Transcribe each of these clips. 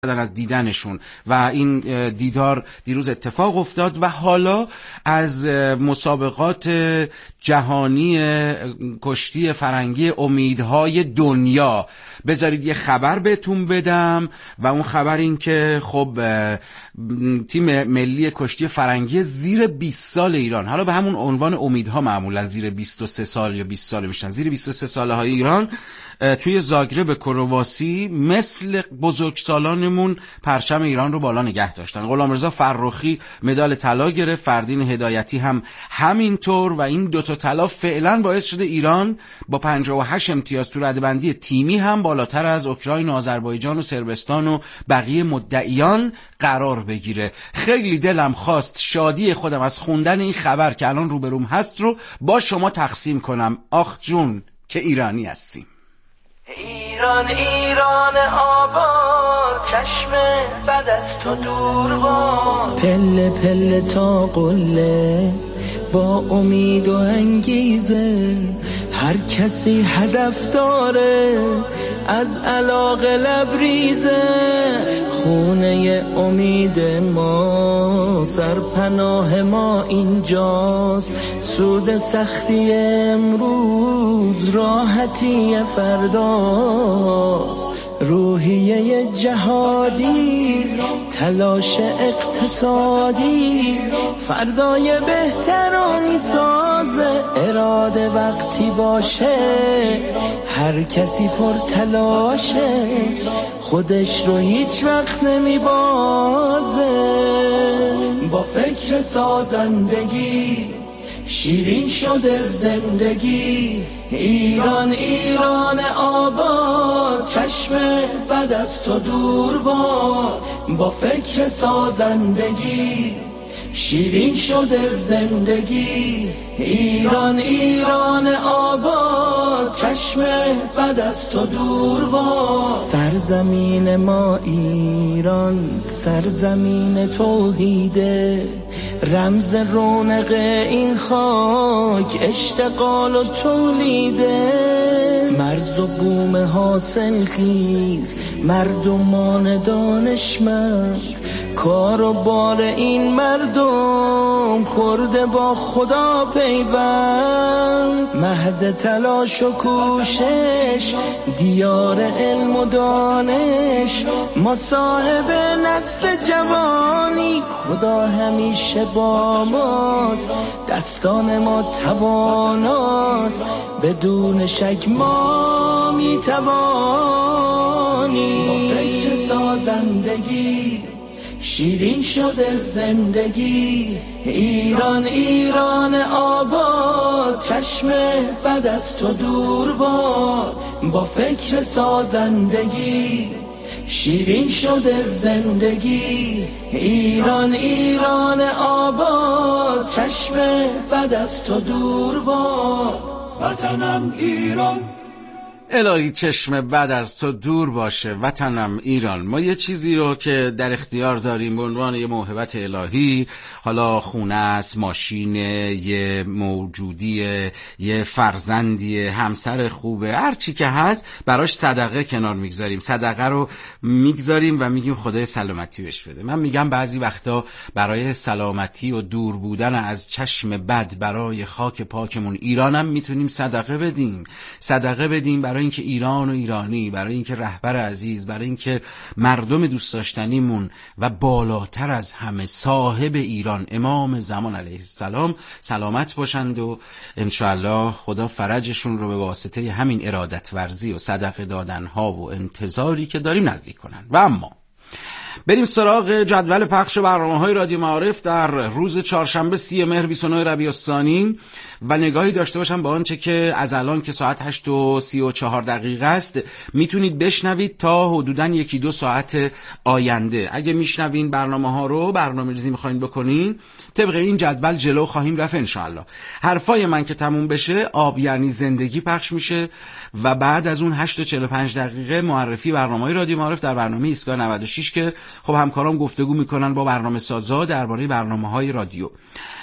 از دیدنشون و این دیدار دیروز اتفاق افتاد و حالا از مسابقات جهانی کشتی فرنگی امیدهای دنیا بذارید یه خبر بهتون بدم و اون خبر این که خب تیم ملی کشتی فرنگی زیر 20 سال ایران، حالا به همون عنوان امیدها معمولا زیر 23 سال یا 20 سال میشن، زیر 23 ساله های ایران توی زاگرب کرواسی مثل بزرگسالانمون پرچم ایران رو بالا نگه داشتن. غلامرضا فرخی مدال طلا گرفت، فردین هدایتی هم همینطور و این دوتا طلا فعلا باعث شده ایران با 58 امتیاز تو رده‌بندی تیمی هم بالاتر از اوکراین و آذربایجان و صربستان و بقیه مدعیان قرار بگیره. خیلی دلم خواست شادی خودم از خوندن این خبر که الان روبروم هست رو با شما تقسیم کنم. آخ جون که ایرانی هستیم. ایران ایران آباد، چشم بد از تو دور باد، پله پله تا قله با امید و انگیزه، هر کسی هدف داره از علاقه لبریزه، خونه امید ما سرپناه ما اینجاست، سود سختی امروز راحتی فرداست، روحیه جهادی تلاش اقتصادی فردای بهترانی سازه، اراده وقتی باشه هر کسی پر تلاشه، خودش رو هیچ وقت نمیبازه، با فکر سازندگی شیرین شده زندگی، ایران ایران آباد، چشم بد از تو دور باد، با فکر سازندگی شیرین شده زندگی، ایران ایران آباد، چشم بد از تو دور باد، سرزمین ما ایران سرزمین توحیده، رمز رونق این خاک اشتغال و تولیده، مرز و بوم حاصل خیز مردمان دانشمند، کار و بار این مردم خورده با خدا پیوند، مهد تلاش و کوشش دیار علم و دانش، ما صاحب نسل جوانی خدا همیشه با ماست، دستان ما تواناست بدون شک ما میتوانیم، با فکر سازندگی شیرین شده زندگی، ایران ایران آباد، چشم بد از تو دور باد، با فکر سازندگی شیرین شده زندگی، ایران ایران آباد، چشم بد از تو دور باد، وطنم ایران. الهی چشم بد از تو دور باشه وطنم ایران. ما یه چیزی رو که در اختیار داریم به عنوان یه موهبت الهی، حالا خونه است، ماشینه، یه موجودیه، یه فرزندیه، همسر خوبه، هر چی که هست براش صدقه کنار میگذاریم، صدقه رو میگذاریم و میگیم خدای سلامتی بهش بده. من میگم بعضی وقتا برای سلامتی و دور بودن از چشم بد برای خاک پاکمون ایرانم میتونیم صدقه بدیم برای اینکه ایران و ایرانی، برای اینکه رهبر عزیز، برای اینکه مردم دوست داشتنیمون و بالاتر از همه صاحب ایران امام زمان علیه السلام سلامت باشند و انشاءالله خدا فرجشون رو به واسطه همین ارادت ورزی و صدقه دادنها و انتظاری که داریم نزدیک کنند. و اما بریم سراغ جدول پخش برنامه‌های رادیو معارف در روز چهارشنبه 30 مهر 29 ربیع الثانی و نگاهی داشته باشم به آنچه که از الان که ساعت 8:34 است میتونید بشنوید تا حدوداً 1-2 ساعت آینده. اگه میشنوین برنامه‌ها رو برنامه‌ریزی می‌خواید بکنین طبق این جدول جلو خواهیم رفت انشاءالله. حرفای من که تموم بشه آب یعنی زندگی پخش میشه و بعد از اون 8:45 معرفی برنامه‌های رادیو معارف در برنامه ایستگاه 96 که خب همکارام گفتگو میکنن با برنامه سازا درباره برنامه‌های رادیو.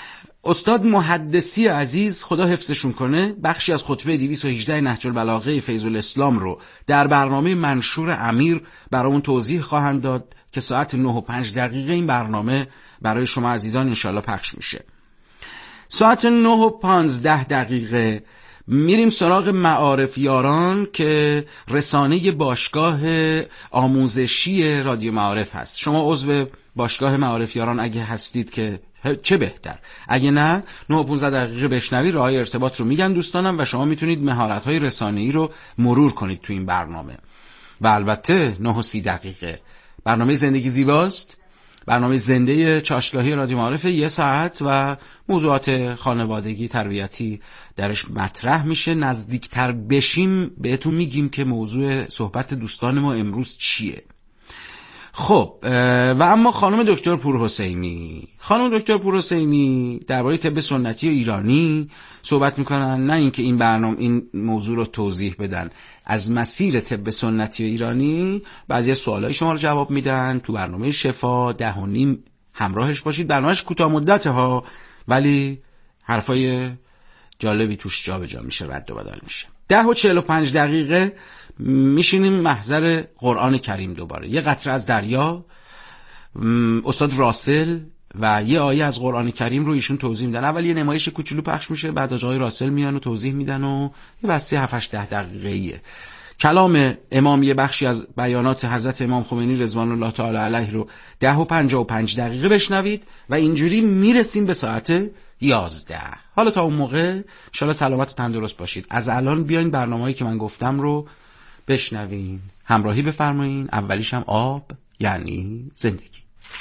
استاد محدثی عزیز خدا حفظشون کنه بخشی از خطبه 218 نهج البلاغه فیض الاسلام رو در برنامه منشور امیر برامون توضیح خواهند داد که ساعت 9:05 این برنامه برای شما عزیزان انشالله پخش میشه. ساعت 9:15 میریم سراغ معارف یاران که رسانه باشگاه آموزشی رادیو معارف هست. شما عضو باشگاه معارف یاران اگه هستید که چه بهتر، اگه نه 9:15 بشنوید راه ارتباط رو میگن دوستانم و شما میتونید مهارت‌های رسانه‌ای رو مرور کنید تو این برنامه. و البته 9:30 برنامه زندگی زیباست، برنامه زنده چاشتگاهی رادیو معارف 1 ساعت و موضوعات خانوادگی تربیتی درش مطرح میشه. نزدیکتر بشیم بهتون میگیم که موضوع صحبت دوستان ما امروز چیه. خب و اما خانم دکتر پورحسینی درباره طب سنتی ایرانی صحبت میکنن، نه اینکه این برنامه این موضوع رو توضیح بدن، از مسیر طب سنتی ایرانی بعضی سوالای شما رو جواب میدن. تو برنامه شفا 10:30 همراهش باشید. برنامهش کوتاه مدته ها ولی حرفای جالبی توش جا به جا میشه، رد و بدل میشه. 10:45 میشینیم محضر قرآن کریم دوباره. یه قطره از دریا، استاد راسل و یه آیه از قرآن کریم رو ایشون توضیح میدن. اول یه نمایش کوچولو پخش میشه، بعد آقای راسل میان و توضیح میدن و یه بسته 7-8 دقیقه‌ایه. کلام امام یه بخشی از بیانات حضرت امام خمینی رضوان الله تعالی علیه رو 10:55 بشنوید و اینجوری میرسیم به ساعت 11. حالا تا اون موقع ان شاءالله سلامت و تندرست باشید. از الان بیاین برنامه‌ای که من گفتم رو بشنوین، همراهی بفرمایین. اولیش هم آب یعنی زندگی.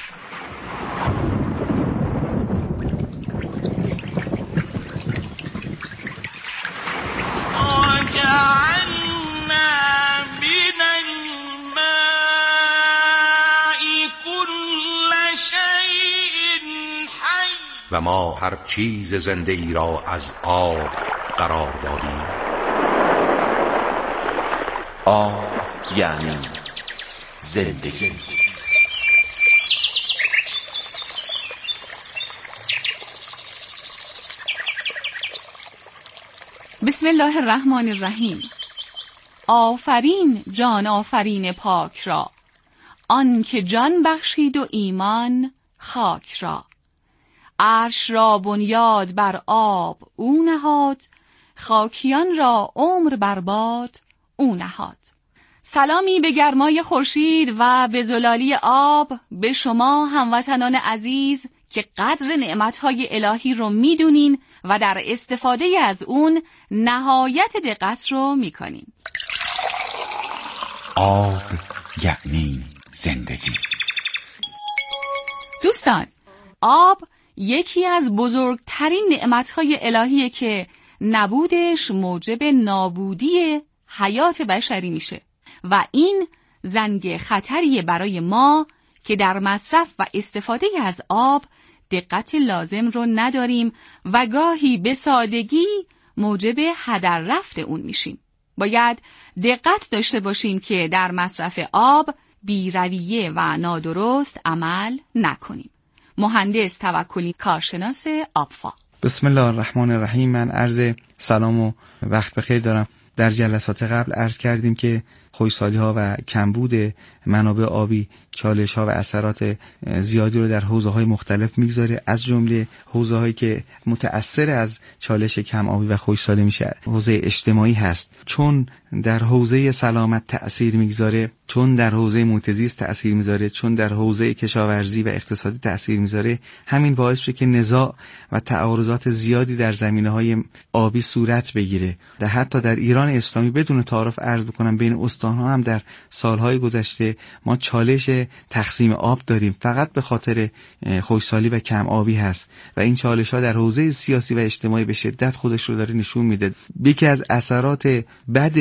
و ما هر چیز زنده ای را از آب قرار دادیم. آب یعنی زندگی. بسم الله الرحمن الرحیم. آفرین جان آفرین پاک را، آن که جان بخشید و ایمان خاک را. عرش را بنیاد بر آب او نهاد، خاکیان را عمر بر باد او نهاد. سلامی به گرمای خورشید و به زلالی آب به شما هموطنان عزیز که قدر نعمتهای الهی رو میدونین و در استفاده از اون نهایت دقت رو میکنین. آب یعنی زندگی. دوستان، آب یکی از بزرگترین نعمتهای الهیه که نبودش موجب نابودی حیات بشری میشه و این زنگ خطریه برای ما که در مصرف و استفاده از آب دقت لازم رو نداریم و گاهی به سادگی موجب هدر رفت اون میشیم. باید دقت داشته باشیم که در مصرف آب بی‌رویه و نادرست عمل نکنیم. مهندس توکلی، کارشناس آبفا. بسم الله الرحمن الرحیم. من عرض سلام و وقت بخیر دارم. در جلسات قبل عرض کردیم که خشکسالی ها و کمبود منابع آبی چالش ها و اثرات زیادی رو در حوزه های مختلف میگذاره. از جمله حوزه هایی که متأثر از چالش کم آبی و خشکسالی میشه حوزه اجتماعی هست، چون در حوزه سلامت تأثیر میگذاره، چون در حوزه محیط زیست تأثیر میذاره، چون در حوزه کشاورزی و اقتصادی تأثیر میذاره. همین باعث میشه که نزاع و تعارضات زیادی در زمینه‌های آبی صورت بگیره. حتی در ایران اسلامی بدون تعارف عرض بکنم بین استان‌ها هم در سالهای گذشته ما چالش تقسیم آب داریم، فقط به خاطر خشکسالی و کم آبی هست و این چالش‌ها در حوزه سیاسی و اجتماعی به شدت خودش رو داره نشون میده. یکی از اثرات بد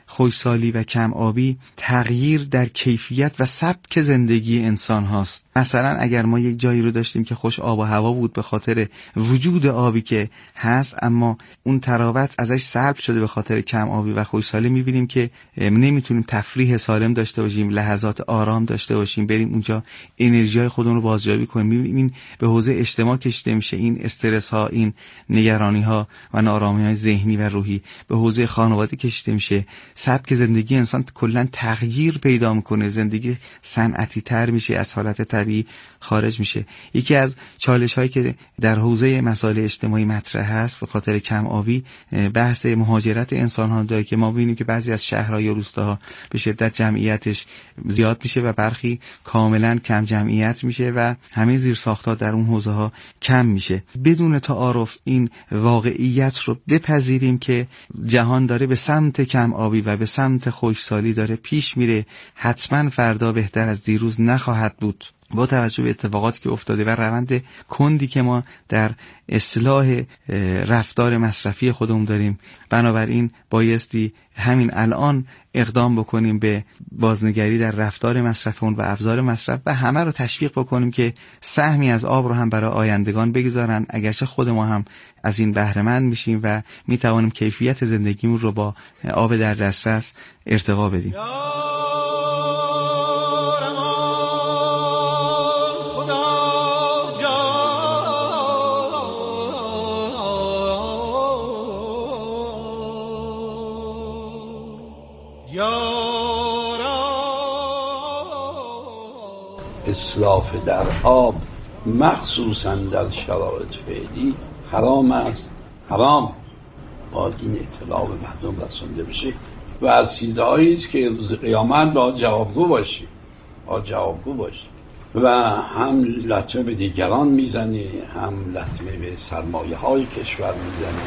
خشکسالی و کم آبی تغییر در کیفیت و سبک زندگی انسان هاست. مثلا اگر ما یک جایی رو داشتیم که خوش آب و هوا بود به خاطر وجود آبی که هست، اما اون تراوت ازش سلب شده به خاطر کم آبی و خشکسالی، می‌بینیم که نمیتونیم تفریح سالم داشته باشیم، لحظات آرام داشته باشیم، بریم اونجا انرژی خودمون رو بازیابی کنیم. می‌بینیم به حوزه اجتماع کشیده میشه، این استرس ها، این نگرانی ها و ناآرامی های ذهنی و روحی به حوزه خانواده کشیده میشه. سبک زندگی انسان کلا تغییر پیدا میکنه، زندگی صنعتی تر میشه، از حالت طبیعی خارج میشه. یکی از چالش هایی که در حوزه مسائل اجتماعی مطرح هست به خاطر کم آبی بحث مهاجرت انسان ها داره که ما ببینیم که بعضی از شهرها یا روستاها به شدت جمعیتش زیاد میشه و برخی کاملا کم جمعیت میشه و همه زیرساخت‌ها در اون حوزه ها کم میشه. بدون تعارف این واقعیت رو بپذیریم که جهان داره به سمت کم آبی و به سمت خشکسالی داره پیش میره. حتما فردا بهتر از دیروز نخواهد بود با توجه به اتفاقاتی که افتاده و روند کندی که ما در اصلاح رفتار مصرفی خودمون داریم. بنابراین بایستی همین الان اقدام بکنیم به بازنگری در رفتار مصرفمون و ابزار مصرف و همه رو تشویق بکنیم که سهمی از آب رو هم برای آیندگان بگذارن، اگرچه خود ما هم از این بهره مند میشیم و میتوانیم کیفیت زندگیمون رو با آب در دسترس ارتقا بدیم. اسراف در آب مخصوصا در شرایط فعلی حرام است. حرام. باید این اطلاع به مردم رسونده بشه و از چیزهایی است که روز قیامت باید جوابگو باشی. و هم لطمه به دیگران میزنی، هم لطمه به سرمایه های کشور میزنی.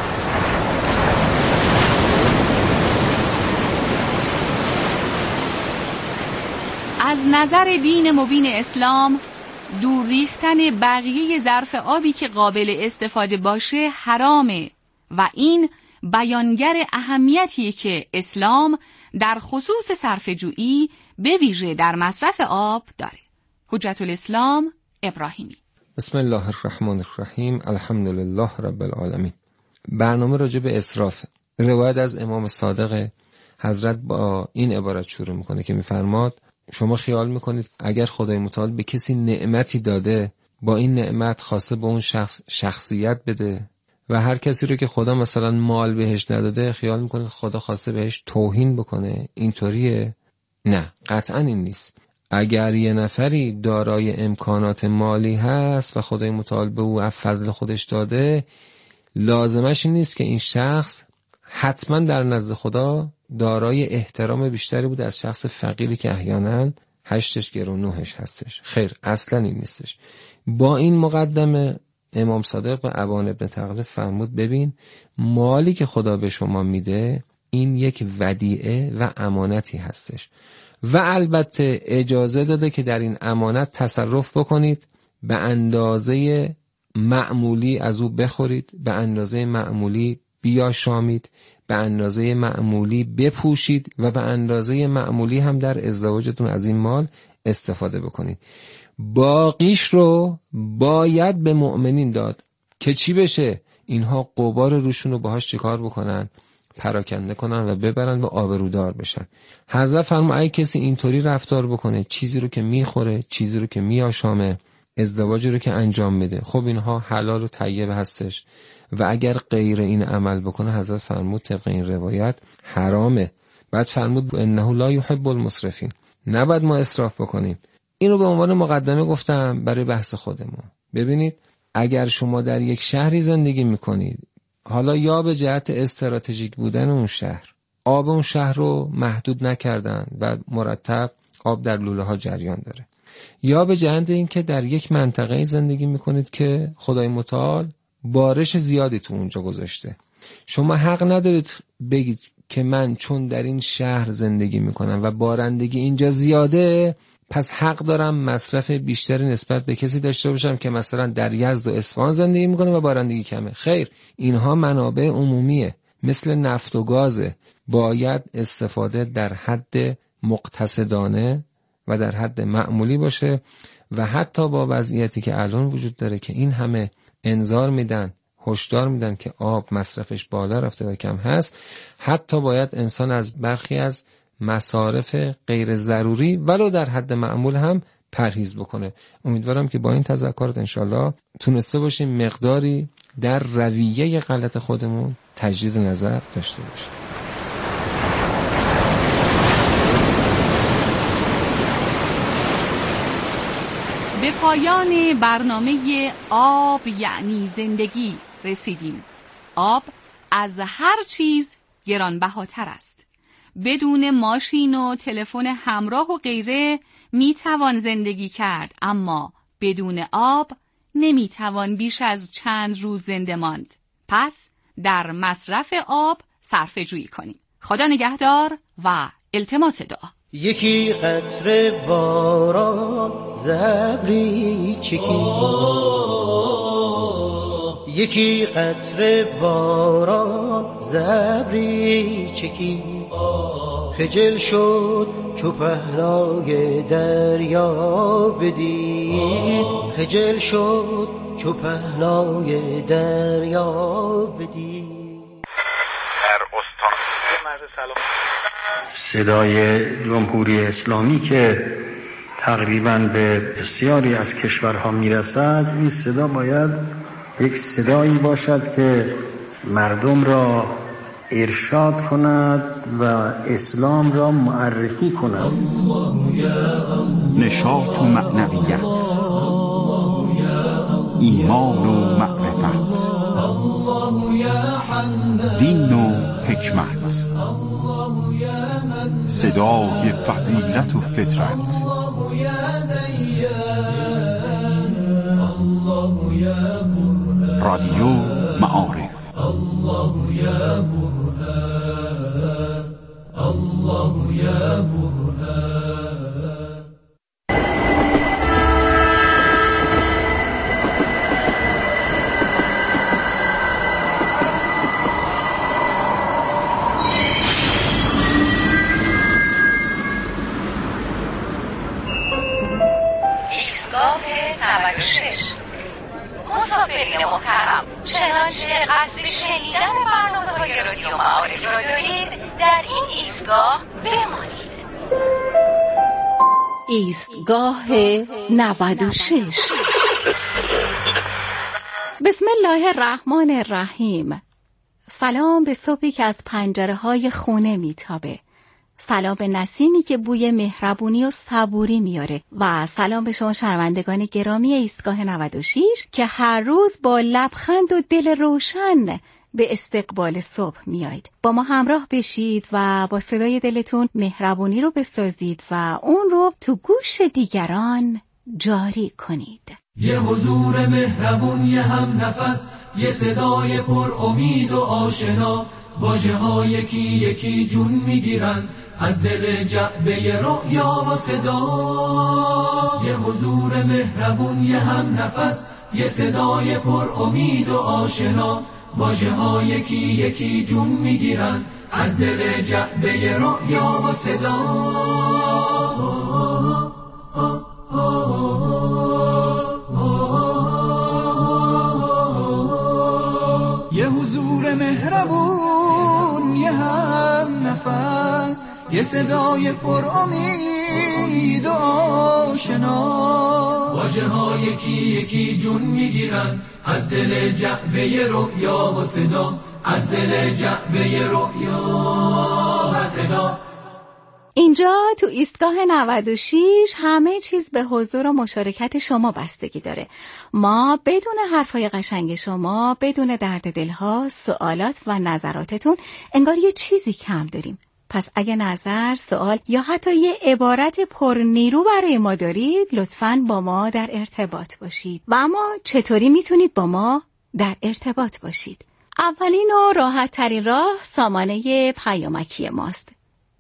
از نظر دین مبین اسلام دور ریختن بقیه ظرف آبی که قابل استفاده باشه حرامه و این بیانگر اهمیتیه که اسلام در خصوص صرفه‌جویی به ویژه در مصرف آب داره. حجت الاسلام ابراهیمی. بسم الله الرحمن الرحیم. الحمدلله رب العالمین. برنامه راجع به اسراف. روایت از امام صادق حضرت با این عبارت شروع میکنه که میفرماد شما خیال میکنید اگر خدای متعال به کسی نعمتی داده با این نعمت خواسته به اون شخص شخصیت بده و هر کسی رو که خدا مثلا مال بهش نداده خیال میکنید خدا خواسته بهش توهین بکنه؟ اینطوریه؟ نه، قطعا این نیست. اگر یه نفری دارای امکانات مالی هست و خدای متعال به او از فضل خودش داده، لازمش این نیست که این شخص حتما در نزد خدا دارای احترام بیشتری بوده از شخص فقیری که احیانا 8 گرون 9 هستش. خیر، اصلا این نیستش. با این مقدمه امام صادق به ابان ابن تغلب فرمود ببین مالی که خدا به شما میده این یک ودیعه و امانتی هستش و البته اجازه داده که در این امانت تصرف بکنید، به اندازه معمولی از او بخورید، به اندازه معمولی بیاشامید، به اندازه معمولی بپوشید و به اندازه معمولی هم در ازدواجتون از این مال استفاده بکنید. باقیش رو باید به مؤمنین داد که چی بشه؟ اینها غبار روشون رو باهاش چیکار بکنن؟ پراکنده کنن و ببرن و آبرودار بشن. حضرت فرمود اگه کسی اینطوری رفتار بکنه، چیزی رو که میخوره، چیزی رو که میآشامه، ازدواجی رو که انجام میده، خب اینها حلال و طیب هستش و اگر غیر این عمل بکنه حضرت فرمود طبق این روایت حرامه. بعد فرمود انه لا یحب المسرفین، نباید ما اسراف بکنیم. این رو به عنوان مقدمه گفتم برای بحث خودمون. ببینید اگر شما در یک شهری زندگی میکنید، حالا یا به جهت استراتژیک بودن اون شهر آب اون شهر رو محدود نکردن و مرتب آب در لوله ها جریان داره، یا به جهت این که در یک منطقه زندگی میکنید که خدای متعال بارش زیادی تو اونجا گذاشته. شما حق ندارید بگید که من چون در این شهر زندگی میکنم و بارندگی اینجا زیاده پس حق دارم مصرف بیشتری نسبت به کسی داشته باشم که مثلا در یزد و اصفهان زندگی میکنه و بارندگی کمه. خیر، اینها منابع عمومیه. مثل نفت و گازه، باید استفاده در حد مقتصدانه و در حد معمولی باشه و حتی با وضعیتی که الان وجود داره که این همه انذار میدن، هشدار میدن که آب مصرفش بالا رفته و کم هست، حتی باید انسان از برخی از مصارف غیر ضروری ولو در حد معمول هم پرهیز بکنه. امیدوارم که با این تذکرات انشالله تونسته باشیم مقداری در رویه غلط خودمون تجدید نظر داشته باشیم. به پایان برنامه آب یعنی زندگی رسیدیم. آب از هر چیز گرانبهاتر است. بدون ماشین و تلفن همراه و غیره میتوان زندگی کرد، اما بدون آب نمیتوان بیش از چند روز زنده ماند. پس در مصرف آب صرفه جویی کنیم. خدا نگهدار و التماس دعا. یکی قطره باران زبری چکید، یکی قطره باران زبری چکید، خجل شد چو پهنای دریا بدید، خجل شد چو پهنای دریا بدید. در استان مرز سلام صدای جمهوری اسلامی که تقریباً به بسیاری از کشورها میرسد، این صدا باید یک صدایی باشد که مردم را ارشاد کند و اسلام را معرفی کند. نشاط و معنویت، ایمان و معرفت، دین و حکمت، صدای فضیلت و فطرت، رادیو معارف. الله یا برهان، الله یا برهان. ایستگاه 96. مسافرین محترم، چنانچه قصد شنیدن برنامه‌های رادیو معارف را دارید، در این ایستگاه بمانید. ایستگاه 96. بسم الله الرحمن الرحیم. سلام به صبحی که از پنجره‌های خونه میتابه. سلام به نسیمی که بوی مهربونی و صبوری میاره و سلام به شما شنوندگان گرامی ایستگاه 96 که هر روز با لبخند و دل روشن به استقبال صبح میایید. با ما همراه بشید و با صدای دلتون مهربونی رو بسازید و اون رو تو گوش دیگران جاری کنید. یه حضور مهربون، یه هم نفس، یه صدای پر امید و آشنا، واژه ها یکی یکی جون میگیرن از دل جعبه رؤیا و صدا. یه حضور مهربون، یه هم نفس، یه صدای پر امید و آشنا، واژه ها یکی یکی جون میگیرن از دل جعبه رؤیا و صدا. یه حضور مهربون، یه هم نفس، یه صدای پر امید و آشنا، واژه ها یکی یکی جون میگیرن از دل جعبه رؤیا و صدا، از دل جعبه رؤیا و صدا. اینجا تو ایستگاه 96 همه چیز به حضور و مشارکت شما بستگی داره. ما بدون حرفای قشنگ شما، بدون درد دلها، سوالات و نظراتتون انگار یه چیزی کم داریم. پس اگه نظر، سوال یا حتی یه عبارت پر نیرو برای ما دارید، لطفاً با ما در ارتباط باشید. و اما چطوری میتونید با ما در ارتباط باشید؟ اولین و راحت ترین راه سامانه پیامکی ماست.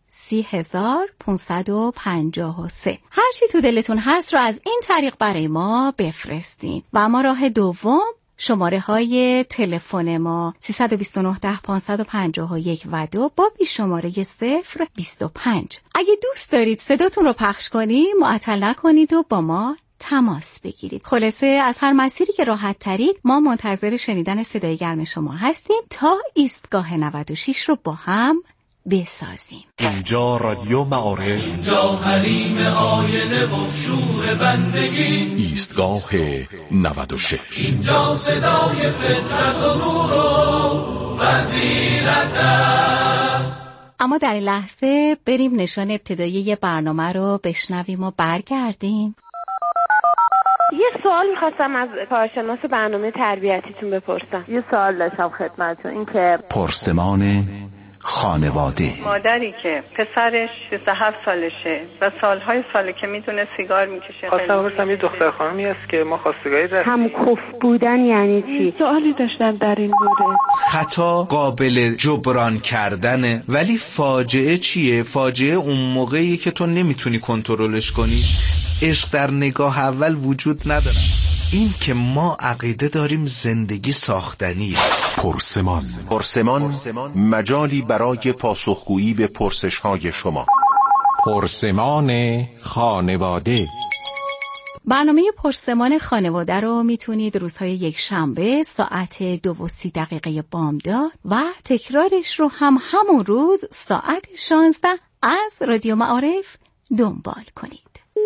30553. هر چی تو دلتون هست رو از این طریق برای ما بفرستین. و اما راه دوم شماره های تلفن ما 329 10 551 و 2 با بیشماره 025. اگه دوست دارید صداتون رو پخش کنیم معطل نکنید و با ما تماس بگیرید. خلاصه از هر مسیری که راحت ترید ما منتظر شنیدن صدای گرم شما هستیم تا ایستگاه 96 رو با هم بسازیم. اینجا رادیو معارف، اینجا حریم آینه و شور بندگی، ایستگاه 96، اینجا صدای فطرت و نور و فضیلت است. اما در این لحظه بریم نشان ابتدایی برنامه رو بشنویم و برگردیم. یه سوال میخواستم از کارشناس برنامه تربیتیتون بپرسم. یه سوال داشتم خدمتتون، این که پرسمان خانواده. مادری که پسرش 27 سالشه و ساله که میتونه سیگار میکشه. خواستم بپرسم یه دختر خانمی هست که ما خواستگاری داشتیم. هم کف بودن یعنی چی؟ سوالی داشتم در این مورد. خطا قابل جبران کردنه، ولی فاجعه چیه؟ فاجعه اون موقعی که تو نمیتونی کنترلش کنی. عشق در نگاه اول وجود نداره. این که ما عقیده داریم زندگی ساختنیه. پرسمان مجالی برای پاسخگویی به پرسش‌های شما. پرسمان خانواده. برنامه پرسمان خانواده رو میتونید روزهای یک شنبه ساعت 2:30 بامداد و تکرارش رو همون روز ساعت 16 از رادیو معارف دنبال کنید.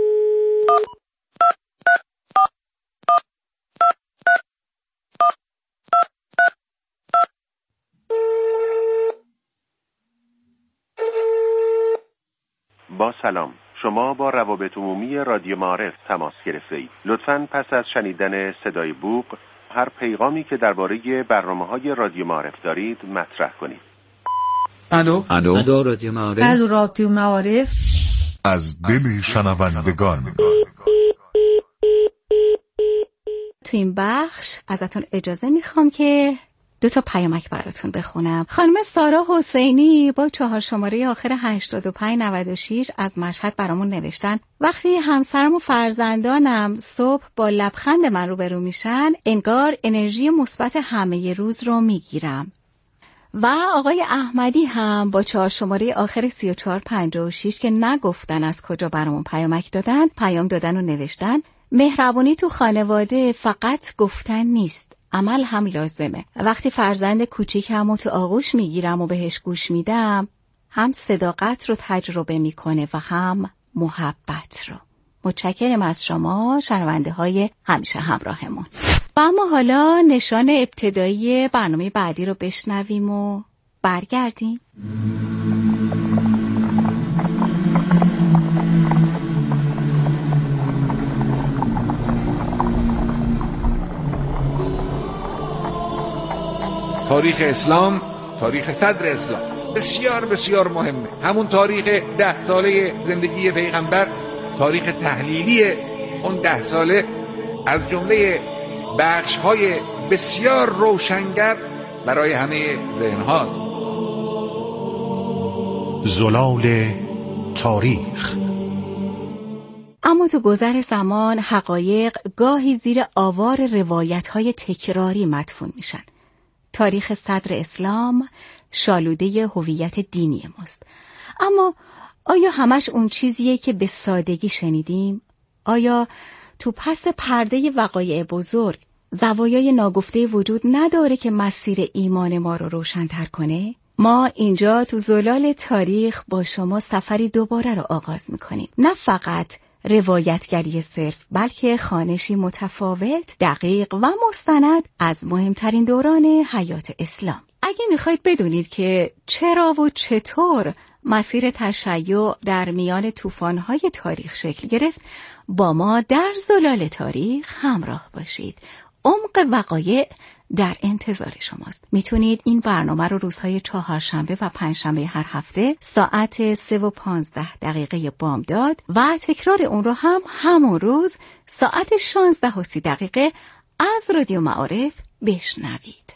با سلام، شما با روابط عمومی رادیو معارف تماس گرفته‌اید. لطفاً پس از شنیدن صدای بوق هر پیغامی که درباره برنامه‌های رادیو معارف دارید مطرح کنید. الو رادیو معارف. الو رادیو معارف. از دل شنوندگان. تو این بخش ازتون اجازه میخوام که 2 پیامک براتون بخونم. خانم سارا حسینی با 4 شماره آخر 8596 از مشهد برامون نوشتن وقتی همسرم و فرزندانم صبح با لبخند من روبرو میشن انگار انرژی مثبت همه روز رو میگیرم. و آقای احمدی هم با 4 شماره آخر 3456 که نگفتن از کجا برامون پیام دادن و نوشتن مهربونی تو خانواده فقط گفتن نیست، عمل هم لازمه. وقتی فرزند کوچیکمو تو آغوش میگیرم و بهش گوش میدم هم صداقت رو تجربه میکنه و هم محبت رو. متشکرم از شما شنونده های همیشه همراهمون. و اما حالا نشان ابتدایی برنامه بعدی رو بشنویم و برگردیم. تاریخ اسلام، تاریخ صدر اسلام بسیار بسیار مهمه. همون تاریخ 10 ساله زندگی پیغمبر، تاریخ تحلیلی اون 10 ساله از جمله بخش‌های بسیار روشنگر برای همه ذهن هاست. زلال تاریخ. اما تو گذر زمان حقایق گاهی زیر آوار روایت‌های تکراری مدفون میشن. تاریخ صدر اسلام شالوده هویت دینی ماست. اما آیا همش اون چیزیه که به سادگی شنیدیم؟ آیا تو پس پرده وقایع بزرگ زوایای ناگفته وجود نداره که مسیر ایمان ما رو روشن‌تر کنه؟ ما اینجا تو زلال تاریخ با شما سفری دوباره رو آغاز میکنیم. نه فقط روایتگری صرف، بلکه خوانشی متفاوت، دقیق و مستند از مهمترین دوران حیات اسلام. اگه میخواید بدونید که چرا و چطور مسیر تشیع در میان طوفان‌های تاریخ شکل گرفت، با ما در زلال تاریخ همراه باشید. عمق وقایع در انتظار شماست. میتونید این برنامه رو روزهای 4 شنبه و 5 شنبه هر هفته ساعت 3:15 بامداد و تکرار اون رو هم همون روز ساعت 16:30 از رادیو معارف بشنوید.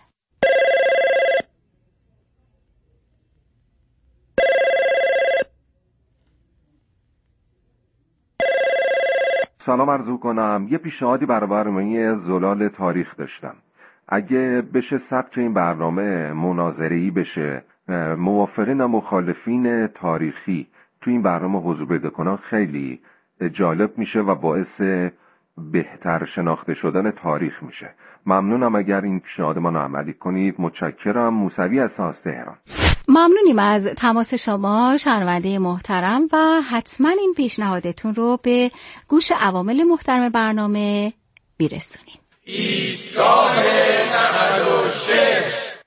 سلام عرض کنم. یه پیشنهادی برای برنامه زلال تاریخ داشتم. اگه بشه سبک این برنامه مناظره‌ای بشه، موافقین و مخالفین تاریخی تو این برنامه حضور پیدا کنن، خیلی جالب میشه و باعث بهتر شناخته شدن تاریخ میشه. ممنونم اگر این پیشنهاد منو عملی کنید. متشکرم. موسوی از تهران. ممنونیم از تماس شما شنونده محترم و حتما این پیشنهادتون رو به گوش عوامل محترم برنامه برسونیم. ایستگاه 96.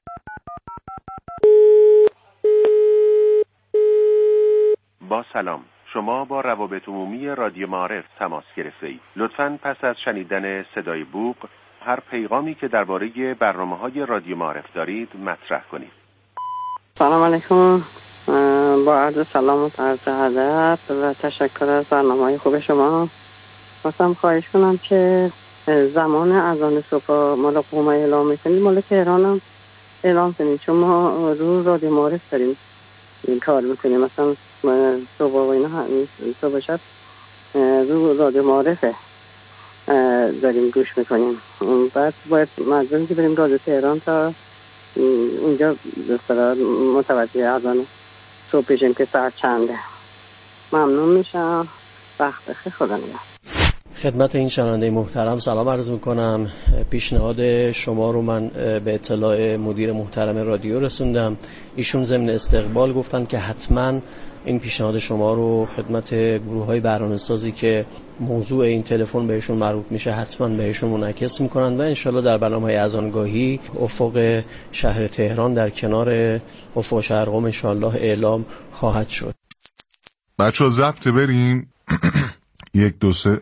با سلام، شما با روابط عمومی رادیو معارف تماس گرفته‌اید. لطفاً پس از شنیدن صدای بوق هر پیغامی که درباره برنامه‌های رادیو معارف دارید مطرح کنید. سلام علیکم. با عرض سلام و عرض ادب و تشکر از برنامه‌های خوب شما. خواستم خواهش کنم که زمان اذان صبح مال قم اعلام می‌کنید، مال تهران هم اعلام کنید، چون ما رو رادیو معارف داریم این کار می‌کنیم. مثلا صبح و اینا صبح شب رو رادیو معارفه داریم گوش میکنیم. بعد باید مجبوریم که بریم رادیو تهران تا اونجا متوجه اذان صبح بشیم که ساعت چنده. ممنون میشم. وقت بخیر. خدا نگهدار. خدمت این شنونده محترم سلام عرض میکنم. پیشنهاد شما رو من به اطلاع مدیر محترم رادیو رسوندم. ایشون ضمن استقبال گفتن که حتما این پیشنهاد شما رو خدمت گروه‌های برنامه‌سازی که موضوع این تلفن بهشون مربوط میشه حتما بهشون منعکس میکنن و انشالله در برنامه‌های اذانگاهی افق شهر تهران در کنار افق شهر قم انشالله اعلام خواهد شد. بچه‌ها ضبط بریم. 1 2 3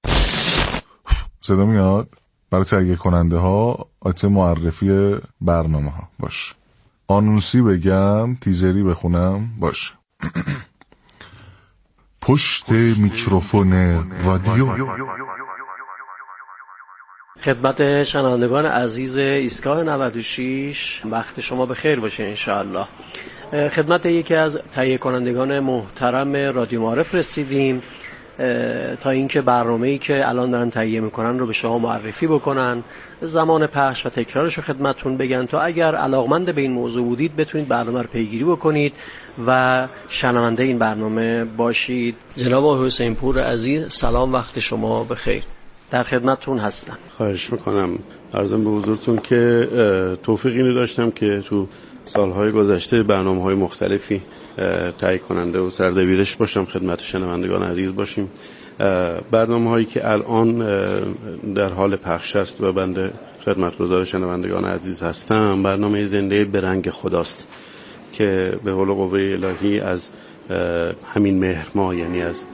صدا میاد. برای تهیه کننده ها آیتم معرفی برنامه ها باش. آنونسی بگم، تیزری بخونم باش. پشت میکروفون رادیو. خدمت شنوندگان عزیز ایستگاه 96 وقت شما بخیر باشه انشاءالله. خدمت یکی از تهیه کنندگان محترم رادیو معارف رسیدیم تا اینکه برنامه‌ای که الان دارن تهیه میکنن رو به شما معرفی بکنن، زمان پخش و تکرارش رو خدمتتون بگن تا اگر علاقمند به این موضوع بودید بتونید برنامه رو پیگیری بکنید و شنونده این برنامه باشید. جناب حسین پور عزیز سلام، وقت شما بخیر. در خدمتتون هستم. خواهش میکنم. عرضم به حضورتون که توفیق اینو داشتم که تو سالهای گذشته برنامه‌های مختلفی تهیه کننده و سردبیرش باشم، خدمت شنوندگان عزیز باشیم. برنامه‌هایی که الان در حال پخش است و بنده خدمتگزار شنوندگان عزیز هستم، برنامه زنده به رنگ خداست که به حول قوه الهی از همین مهر ماه، یعنی از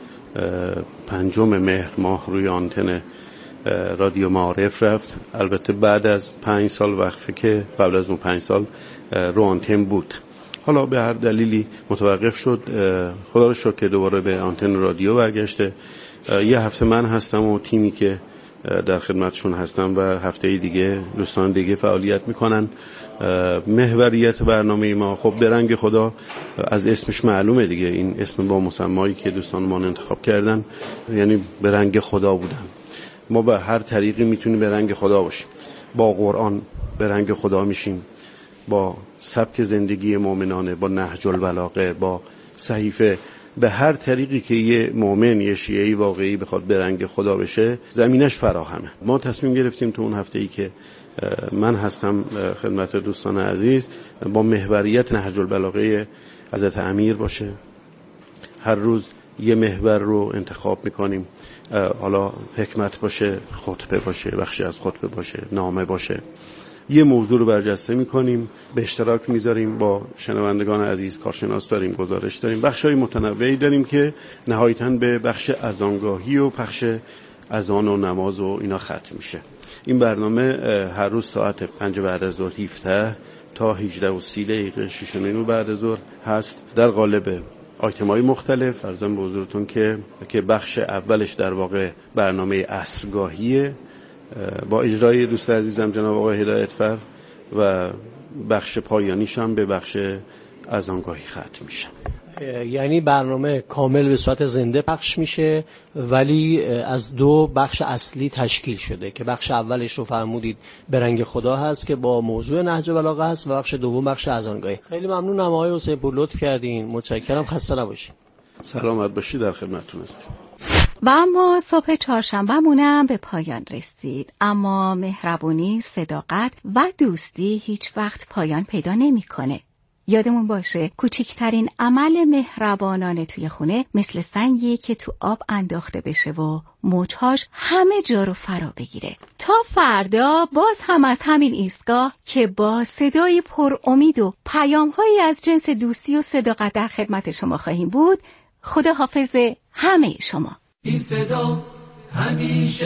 5 مهر ماه روی آنتن رادیو معارف رفت. البته بعد از 5 سال وقفه که قبل از اون 5 سال رو آنتن بود. حالا به هر دلیلی متوقف شد. خدا رو شکر که دوباره به آنتن رادیو برگشته. یه هفته من هستم و تیمی که در خدمتشون هستم و هفته دیگه دوستان دیگه فعالیت میکنن. محوریت برنامه ما خب به رنگ خدا از اسمش معلومه دیگه، این اسم با مسمایی که دوستان ما انتخاب کردن یعنی به رنگ خدا بودن. ما به هر طریقی میتونیم به رنگ خدا باشیم. با قرآن به رنگ خدا میشیم، با سبک زندگی مؤمنانه، با نهج البلاغه، با صحیفه، به هر طریقی که یه مؤمن، یه شیعه‌ای واقعی بخواد به رنگ خدا بشه زمینش فراهمه. ما تصمیم گرفتیم تو اون هفته‌ای که من هستم خدمت دوستان عزیز با محوریت نهج البلاغه حضرت امیر باشه. هر روز یه محور رو انتخاب میکنیم، حالا حکمت باشه، خطبه باشه، بخشی از خطبه باشه، نامه باشه، یه موضوع رو برجسته میکنیم، به اشتراک میذاریم با شنوندگان عزیز. کارشناس داریم، گزارش داریم، بخشای متنوعی داریم که نهایتاً به بخش اذانگاهی و بخش اذان و نماز و اینا ختم میشه. این برنامه هر روز ساعت 5 بعد از ظهر 17 تا 18:30 6:30 بعد از ظهر هست در قالب آیتم‌های مختلف. عرضم به حضورتون که بخش اولش در واقع برنامه عصرگاهیه با اجرای دوست عزیزم جناب آقای هدایتفر و بخش پایانیش هم به بخش اذانگاهی ختم میشه. یعنی برنامه کامل به صورت زنده پخش میشه، ولی از دو بخش اصلی تشکیل شده که بخش اولش رو فرمودید به رنگ خدا هست که با موضوع نهج بلاغه است و بخش دوم بخش اذانگاهی. خیلی ممنونم آقای حسین پور، لطف کردین. متشکرم، خسته نباشید. سلامت باشید، در خدمتتون هستیم. و اما صبح چهارشنبه‌مونم به پایان رسید، اما مهربونی، صداقت و دوستی هیچ وقت پایان پیدا نمی‌کنه. یادمون باشه کوچکترین عمل مهربانانه توی خونه مثل سنگی که تو آب انداخته بشه و موجهاش همه جا رو فرا بگیره. تا فردا باز هم از همین ایستگاه که با صدای پر امید و پیام‌هایی از جنس دوستی و صداقت در خدمت شما خواهیم بود. خدا حافظ همه شما. این صدا همیشه